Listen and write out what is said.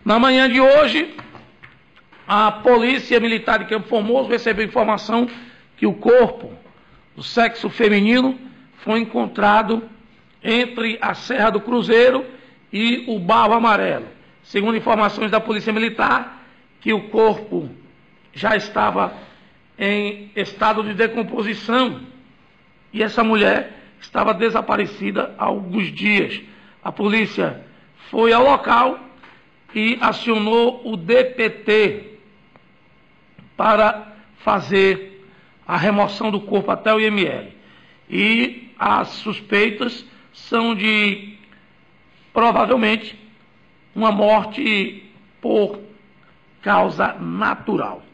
Na manhã de hoje, a Polícia Militar de Campo Formoso recebeu informação que o corpo do sexo feminino foi encontrado entre a Serra do Cruzeiro e o Barro Amarelo. Segundo informações da Polícia Militar, que o corpo já estava em estado de decomposição e essa mulher estava desaparecida há alguns dias. A polícia foi ao local e acionou o DPT para fazer a remoção do corpo até o IML. E as suspeitas são de, provavelmente, uma morte por causa natural.